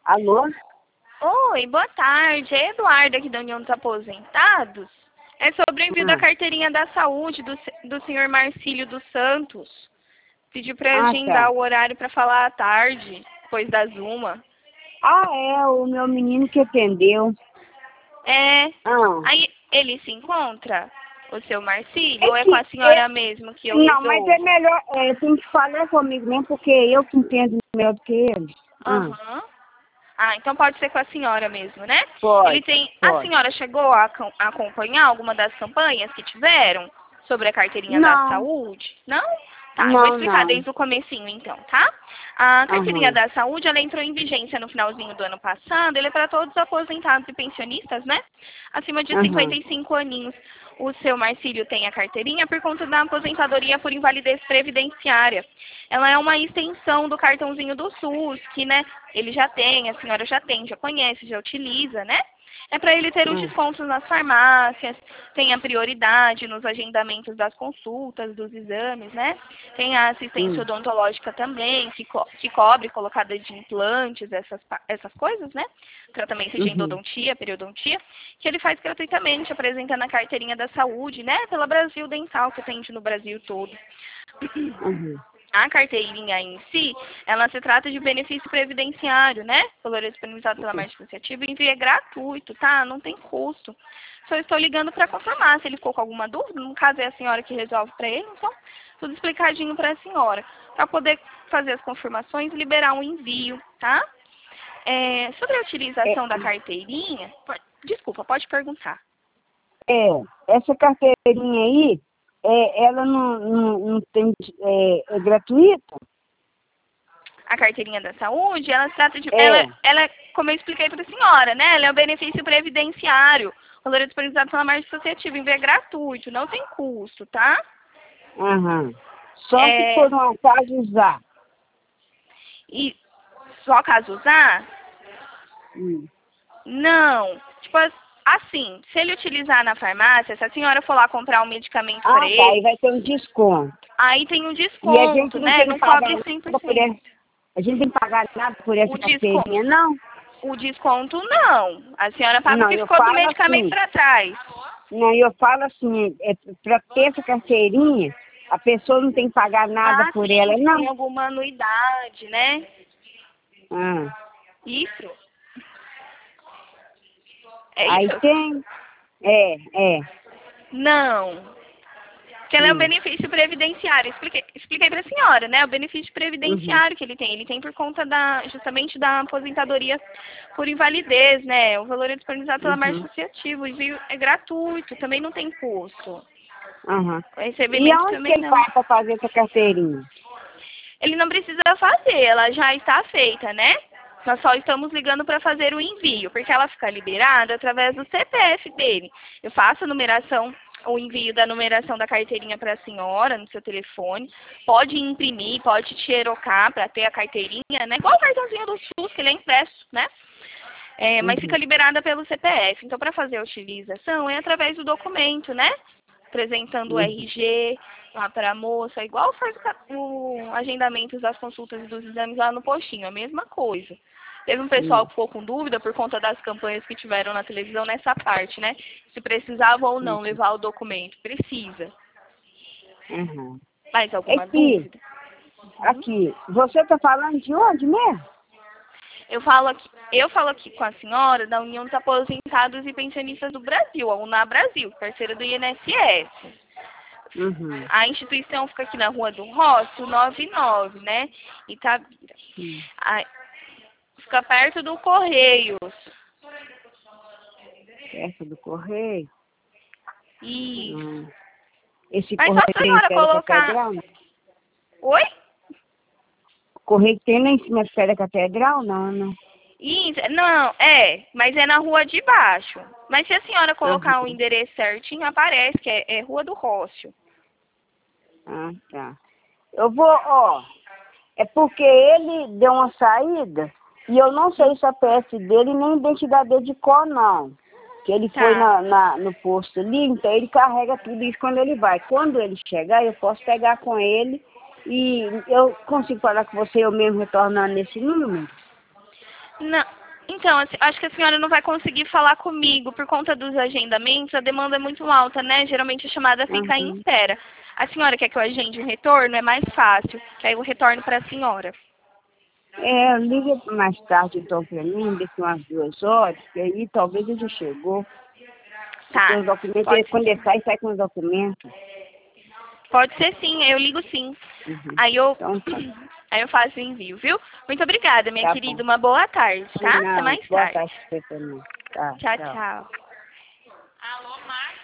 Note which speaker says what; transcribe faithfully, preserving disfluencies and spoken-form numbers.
Speaker 1: Alô?
Speaker 2: Oi, boa tarde. É Eduardo aqui da União dos Aposentados. É sobre o envio da
Speaker 1: Ah,
Speaker 2: carteirinha da saúde do, se- do senhor Marcílio dos Santos. Pediu para
Speaker 1: ah, tá.
Speaker 2: agendar o horário para falar à tarde, depois das uma.
Speaker 1: Ah, é, o meu menino que atendeu.
Speaker 2: É.
Speaker 1: Ah,
Speaker 2: Aí ele se encontra, o seu Marcílio,
Speaker 1: é
Speaker 2: ou é com
Speaker 1: que,
Speaker 2: a senhora
Speaker 1: é,
Speaker 2: mesmo que eu
Speaker 1: não, mas é
Speaker 2: resolvo?
Speaker 1: melhor, é, tem que falar comigo mesmo, porque eu que entendo melhor do que ele. Ah,
Speaker 2: Aham. Ah, então pode ser com a senhora mesmo, né? Ele
Speaker 1: pode,
Speaker 2: tem. A
Speaker 1: pode.
Speaker 2: senhora chegou a, acom- a acompanhar alguma das campanhas que tiveram sobre a carteirinha da
Speaker 1: Não,
Speaker 2: saúde? Não? Tá, eu vou
Speaker 1: não,
Speaker 2: explicar
Speaker 1: não.
Speaker 2: desde o comecinho então, tá? A carteirinha
Speaker 1: Aham,
Speaker 2: da saúde, ela entrou em vigência no finalzinho do ano passado. Ele é para todos os aposentados e pensionistas, né? Acima de cinquenta
Speaker 1: aham.
Speaker 2: e cinco aninhos. O seu Marcílio tem a carteirinha por conta da aposentadoria por invalidez previdenciária. Ela é uma extensão do cartãozinho do SUS, que, né, ele já tem, a senhora já tem, já conhece, já utiliza, né? É para ele ter os
Speaker 1: Ah,
Speaker 2: descontos nas farmácias, tem a prioridade nos agendamentos das consultas, dos exames, né? Tem a assistência
Speaker 1: hum,
Speaker 2: odontológica também, que, co que cobre colocada de implantes, essas, pa- essas coisas, né? Tratamento de
Speaker 1: uhum,
Speaker 2: endodontia, periodontia, que ele faz gratuitamente, apresentando a carteirinha da saúde, né? Pela Brasil Dental, que atende no Brasil todo.
Speaker 1: uhum,
Speaker 2: A carteirinha em si, ela se trata de benefício previdenciário, né? Valor disponibilizado pela
Speaker 1: uhum.
Speaker 2: margem associativa e envio é gratuito, tá? Não tem custo. Só estou ligando para confirmar se ele ficou com alguma dúvida. No caso, é a senhora que resolve para ele, então, tudo explicadinho para a senhora. Para poder fazer as confirmações e liberar um envio, tá? É, sobre a
Speaker 1: É,
Speaker 2: utilização da carteirinha, po- desculpa, pode perguntar.
Speaker 1: é, essa carteirinha aí, é, ela não, não, não tem, é, é gratuita?
Speaker 2: A carteirinha da saúde, ela se trata de. Ela,
Speaker 1: É,
Speaker 2: ela é, como eu expliquei para a senhora, né? Ela é um benefício previdenciário. O valor é disponibilizado pela margem associativa, envio é gratuito, não tem custo, tá?
Speaker 1: aham. Só se
Speaker 2: É,
Speaker 1: por um acaso usar.
Speaker 2: e só caso usar,
Speaker 1: Hum.
Speaker 2: não. Tipo assim, se ele utilizar na farmácia, se a senhora for lá comprar um medicamento para
Speaker 1: Ah, tá, aí
Speaker 2: ele,
Speaker 1: vai ter um desconto.
Speaker 2: aí tem um
Speaker 1: E a gente
Speaker 2: desconto,
Speaker 1: não
Speaker 2: né?
Speaker 1: tem que
Speaker 2: Não
Speaker 1: pagar
Speaker 2: cobre cem por
Speaker 1: nada por
Speaker 2: cento.
Speaker 1: essa. A gente tem que pagar nada por
Speaker 2: O
Speaker 1: essa
Speaker 2: desconto,
Speaker 1: carteirinha, não?
Speaker 2: o desconto não. A senhora paga o
Speaker 1: Não,
Speaker 2: que
Speaker 1: eu
Speaker 2: ficou do
Speaker 1: falo
Speaker 2: medicamento
Speaker 1: assim,
Speaker 2: para trás.
Speaker 1: não, eu falo assim, é, para ter essa carteirinha, a pessoa não tem que pagar nada
Speaker 2: Ah,
Speaker 1: por
Speaker 2: sim,
Speaker 1: ela,
Speaker 2: se tem
Speaker 1: não.
Speaker 2: alguma anuidade, né?
Speaker 1: Ah,
Speaker 2: Isso? É
Speaker 1: aí
Speaker 2: isso?
Speaker 1: tem. É, é.
Speaker 2: Não. Porque ela é um
Speaker 1: Hum,
Speaker 2: benefício previdenciário. Expliquei, expliquei para a senhora, né? O benefício
Speaker 1: uhum,
Speaker 2: previdenciário que ele tem. Ele tem por conta da, justamente da aposentadoria por invalidez, né? O valor é disponibilizado pela margem
Speaker 1: uhum,
Speaker 2: associativa. O envio é gratuito, também não tem custo.
Speaker 1: uhum.
Speaker 2: O
Speaker 1: E
Speaker 2: recebimento
Speaker 1: aonde que
Speaker 2: também
Speaker 1: ele
Speaker 2: não.
Speaker 1: vai para fazer essa carteirinha?
Speaker 2: Ele não precisa fazer, ela já está feita, né? Nós só estamos ligando para fazer o envio, porque ela fica liberada através do C P F dele. Eu faço a numeração, o envio da numeração da carteirinha para a senhora no seu telefone. Pode imprimir, pode xerocar para ter a carteirinha, né? Igual o cartãozinho do SUS, que ele é impresso, né? É, mas fica
Speaker 1: Uhum,
Speaker 2: liberada pelo C P F. Então, para fazer a utilização, é através do documento, né? Apresentando o
Speaker 1: uhum,
Speaker 2: R G lá para a moça, igual faz o, ca- o agendamento das consultas e dos exames lá no postinho, a mesma coisa. Teve um pessoal
Speaker 1: uhum,
Speaker 2: que ficou com dúvida por conta das campanhas que tiveram na televisão nessa parte, né? Se precisava ou não
Speaker 1: uhum,
Speaker 2: levar o documento. Precisa.
Speaker 1: uhum.
Speaker 2: Mais
Speaker 1: É
Speaker 2: alguma
Speaker 1: que,
Speaker 2: dúvida? Uhum.
Speaker 1: aqui, você está falando de onde mesmo?
Speaker 2: Eu falo aqui, eu falo aqui com a senhora da União dos Aposentados e Pensionistas do Brasil, a UNA Brasil, parceira do I N S S.
Speaker 1: Uhum,
Speaker 2: A instituição fica aqui na Rua do Roço, noventa e nove, né? Itabira.
Speaker 1: uhum.
Speaker 2: A- Fica perto do Correios.
Speaker 1: Perto do correio?
Speaker 2: Isso.
Speaker 1: Hum. Esse
Speaker 2: Mas só
Speaker 1: correio
Speaker 2: se a
Speaker 1: tem em
Speaker 2: senhora
Speaker 1: pé da
Speaker 2: colocar...
Speaker 1: catedral? Não?
Speaker 2: Oi?
Speaker 1: O correio que tem lá em cima do pé da catedral? Não, não.
Speaker 2: Isso. Não, é, mas é na Rua de Baixo. Mas se a senhora colocar o
Speaker 1: Aham.
Speaker 2: endereço certinho, aparece, que é, é Rua do Rócio.
Speaker 1: Ah, tá. Eu vou, ó, é porque ele deu uma saída e eu não sei o C P F dele nem a identidade dele de cor, não. Que ele foi
Speaker 2: Tá.
Speaker 1: na, na, no posto ali, então ele carrega tudo isso quando ele vai. Quando ele chegar, eu posso pegar com ele e eu consigo falar com você, eu mesmo retornando nesse número?
Speaker 2: Não. Então, assim, acho que a senhora não vai conseguir falar comigo por conta dos agendamentos. A demanda é muito alta, né? Geralmente a chamada fica em
Speaker 1: Uhum.
Speaker 2: espera. A senhora quer que eu agende um retorno? É mais fácil. Que aí eu retorno para a senhora.
Speaker 1: É, liga mais tarde então pra mim, daqui umas duas horas, que aí talvez ele já chegou. Porque
Speaker 2: Tá.
Speaker 1: os documentos, ele,
Speaker 2: Pode,
Speaker 1: quando ele sai, sai com os documentos.
Speaker 2: pode ser sim, eu ligo sim.
Speaker 1: Uhum.
Speaker 2: Aí eu,
Speaker 1: Então tá,
Speaker 2: aí eu faço o envio, viu? Muito obrigada, minha
Speaker 1: tá bom.
Speaker 2: querida. Uma boa tarde, tá? Até
Speaker 1: Não,
Speaker 2: mais
Speaker 1: boa
Speaker 2: tarde.
Speaker 1: tarde pra você também. Tá,
Speaker 2: Tchau,
Speaker 1: tchau.
Speaker 2: tchau.